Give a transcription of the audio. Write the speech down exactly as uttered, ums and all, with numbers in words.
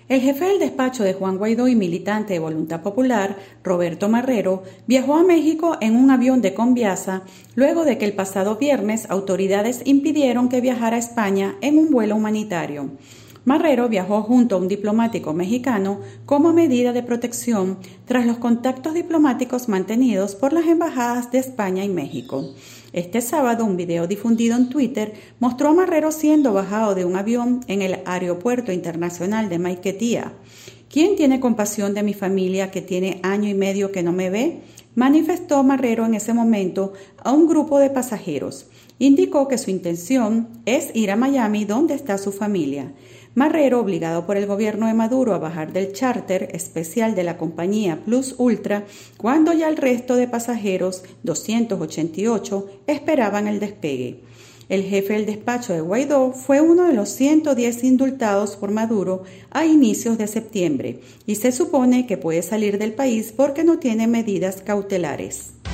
El jefe del despacho de Juan Guaidó y militante de Voluntad Popular, Roberto Marrero, viajó a México en un avión de Conviasa luego de que el pasado viernes autoridades impidieron que viajara a España en un vuelo humanitario. Marrero viajó junto a un diplomático mexicano como medida de protección tras los contactos diplomáticos mantenidos por las embajadas de España y México. Este sábado, un video difundido en Twitter mostró a Marrero siendo bajado de un avión en el Aeropuerto Internacional de Maiquetía. ¿Quién tiene compasión de mi familia que tiene año y medio que no me ve?, manifestó Marrero en ese momento a un grupo de pasajeros. Indicó que su intención es ir a Miami, donde está su familia. Marrero, obligado por el gobierno de Maduro a bajar del charter especial de la compañía Plus Ultra, cuando ya el resto de pasajeros, doscientos ochenta y ocho, esperaban el despegue. El jefe del despacho de Guaidó fue uno de los ciento diez indultados por Maduro a inicios de septiembre y se supone que puede salir del país porque no tiene medidas cautelares.